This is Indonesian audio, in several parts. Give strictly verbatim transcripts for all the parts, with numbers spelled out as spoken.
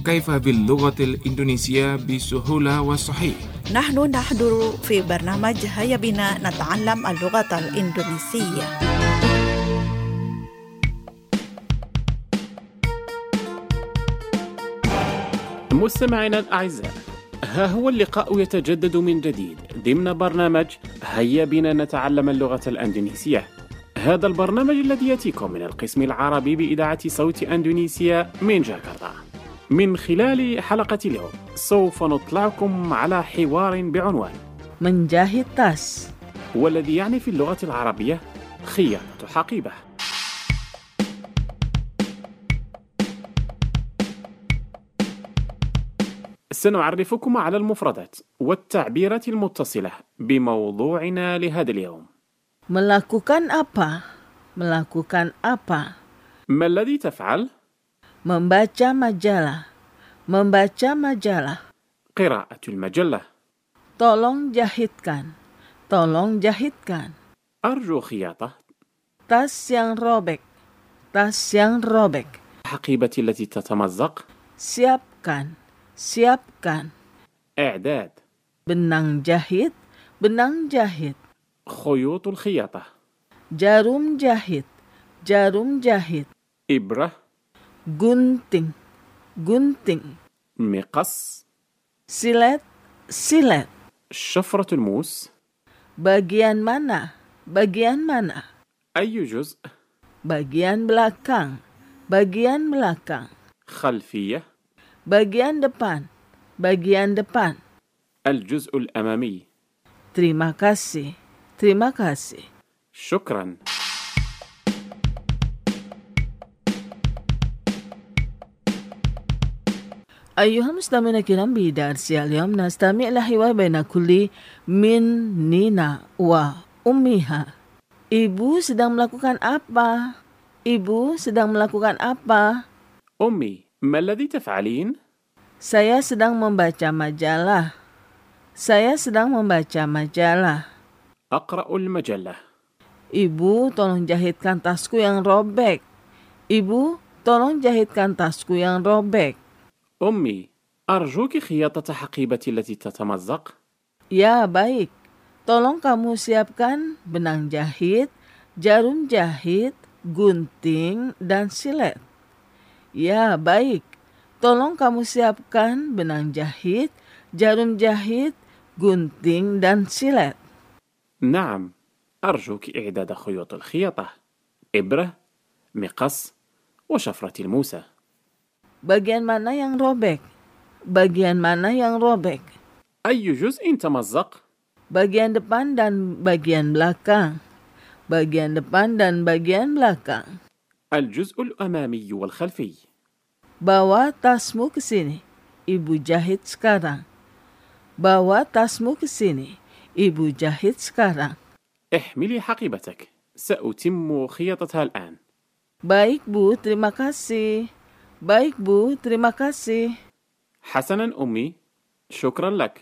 كيف باللغة الإندونيسية بسهولة وصحيح؟ نحن نحضر في برنامج هيا بنا نتعلم اللغة الإندونيسية. مستمعينا الأعزاء، ها هو اللقاء يتجدد من جديد ضمن برنامج هيا بنا نتعلم اللغة الإندونيسية. هذا البرنامج الذي يأتيكم من القسم العربي بإذاعة صوت أندونيسيا من جاكرتا. من خلال حلقة اليوم سوف نطلعكم على حوار بعنوان menjahit tas، والذي يعني في اللغة العربية خياطة حقيبة. سنعرفكم على المفردات والتعبيرات المتصلة بموضوعنا لهذا اليوم. melakukan apa melakukan apa ما الذي تفعل؟ membaca majalah membaca majalah قراءة المجلة. tolong jahitkan tolong jahitkan أرجو خياطة tas yang robek tas yang robek حقيبتي التي تتمزق. siapkan siapkan إعداد benang jahit benang jahit خيوط الخياطة. jarum jahit jarum jahit إبرة gunting gunting مقص silet silet شفرة الموس. bagian mana bagian mana أي جزء؟ bagian belakang bagian belakang خلفية. bagian depan bagian depan الجزء الأمامي. terima kasih terima kasih شكرا. أيها المستمعون الكرام، بدرس اليوم نستمع إلى حوار بين كل من نينا وأمها. Ibu sedang melakukan apa? Ibu sedang melakukan apa? أمي، ما الذي تفعلين؟ Saya sedang membaca majalah. Saya sedang membaca majalah. أقرأ المجلة. Ibu, tolong jahitkan tasku yang robek. Ibu, tolong jahitkan tasku yang robek. أمي، أرجوك خياطة حقيبتي التي تتمزق. Ya, baik. Tolong kamu siapkan benang jahit, jarum jahit, gunting, dan silet. Ya, baik. Tolong kamu siapkan benang jahit, jarum jahit, gunting, dan silet. نعم، أرجوك إعداد خيوط الخياطة، إبرة، مقص، وشفرة الموسى. Bagian mana yang robek? Bagian mana yang robek? أي جزء تمزق؟ Bagian depan dan bagian belakang. Bagian depan dan bagian belakang. الجزء الأمامي والخلفي. Bawa tasmu ke sini. Ibu jahit sekarang. Bawa tasmu ke sini. Ibu jahit sekarang. احملي حقيبتك، سأتم خياطتها الآن. Baik, Bu, terima kasih. Baik, Bu, terima kasih. حسنا أمي، شكرا لك.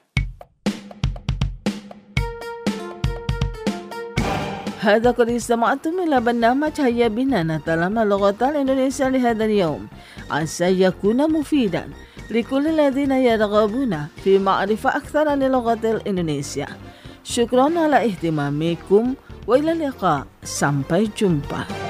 هذا قد استمعتم إلى برنامج هيا بنا نتعلم اللغة الإندونيسية لهذا اليوم، عسى يكون مفيدا لكل الذين يرغبون في معرفة أكثر للغة الإندونيسية. شكرا على اهتمامكم وإلى اللقاء. Sampai jumpa.